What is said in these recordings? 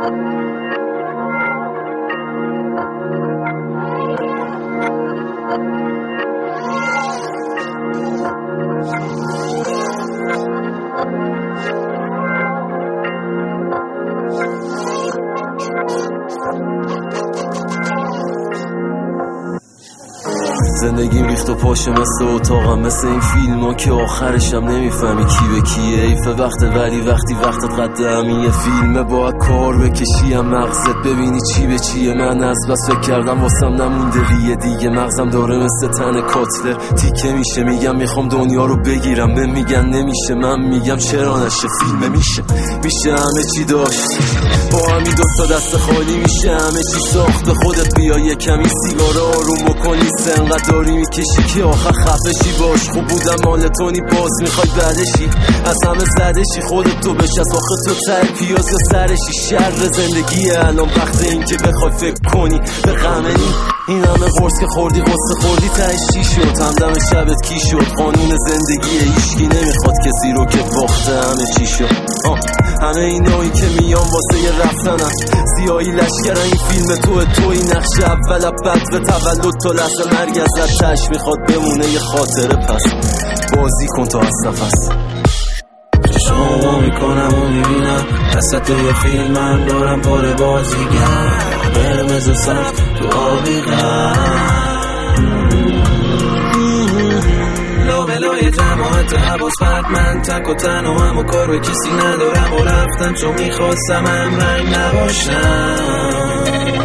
زندگیم ریخت و پاشه مثل اتاقم، مثل این فیلم ها که آخرشم نمیفهمی کی به کیه. ایفه وقت ولی وقتی وقتت قدمی یه فیلمه باید کار بکشیم مغزت ببینی چی به چیه. من از بس فکر کردم واسم نمونده ریه دیگه، مغزم داره مثل تن کاتلر تیکه میشه. میگم میخوام دنیا رو بگیرم، به میگن نمیشه، من میگم چرا نشه. فیلم میشه همه چی داشت، با همین دوتا دست خالی میشه همه چی ساخت. به خودت بیا یه کمی سیگار آروم بکنی، سنقدر داری میکشی که آخر خفشی. باش خوب بودم مال تونی، باز میخوای بعدشی از همه زدشی. خودت تو بشست آخه تو ته پیاز یا سرشی. شر زندگیه الان وقت این که بخوای فکر کنی به غمنی. این همه قرص که خوردی قصه خوردی تهش چی شد؟ همدم شبت کی شد؟ قانون زندگیه هیچکی نمیخواد کسی رو که باخته همه چی شد. همه اینایی که میان واسه یه رفتنن، سیاهی لشکرن این فیلم توی نقش اول بد به تولد تا لحظه مرگ ازت تش میخواد بمونه یه خاطره. پس بازی کن تا از نفس شما میکنم و میبینم وسط یه فیلم من دارم بار بازیگر قرمز و سرد تو آبی لابلای جماعت عباس فرد من تک و تنها و کار به کسی ندارم و رفتم چون میخواستم هم رنگ نباشم.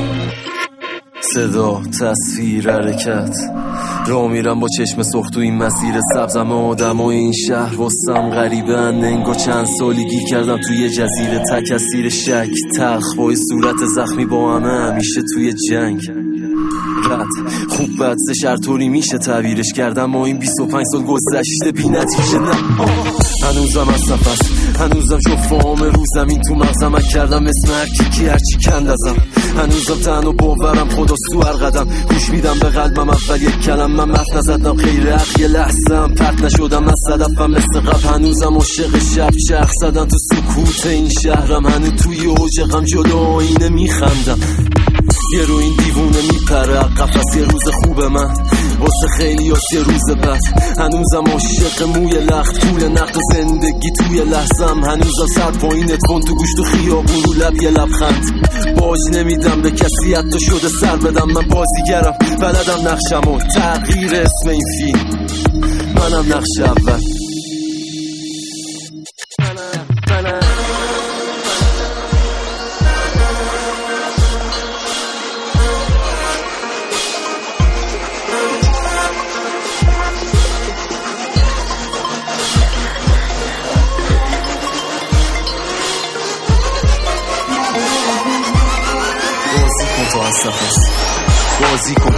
صدا، تصویر، حرکت را میرم با چشم سخت تو این مسیر سبزم. آدم و این شهر واسم غریبه انگار چند سالگی کردم توی جزیره تک اسیر شک تلخ با صورت زخمی با همه همیشه توی جنگ. رد خوب بد سه شرطوری میشه تعبیرش کردم، ما این 25 سال گذشته بی نتیجه. نه هنوزم از نفس، هنوزم شفام روزم این تو مغزم کردم اسم هر کی هرچی کند ازم. هنوزم تن و باورم خدا تو هر قدم گوش میدم به قلبم اول یک کلم. من مف نزدم خیر حق یه لحظم پرت نشدم از صدفم مثل قبل. هنوزم عاشق شب چرخ زدم تو سکوت این شهرم، هنوز توی اوج غم جلو آینه میخندم. یه رو این دیوونه میپره قفس یه روز خوب من واسه خیلی یه روز بد. هنوزم عاشق موی لخت پول نقد زندگی توی لحظم. هنوزم سر پایینت کن تو گوش تو خیابون رو لب یه لبخند. باج نمیدم به کسی حتی شده سر بدم. من بازیگرم بلدم نقشم و تغییر اسم این فیلم منم نقش اول. بازی کن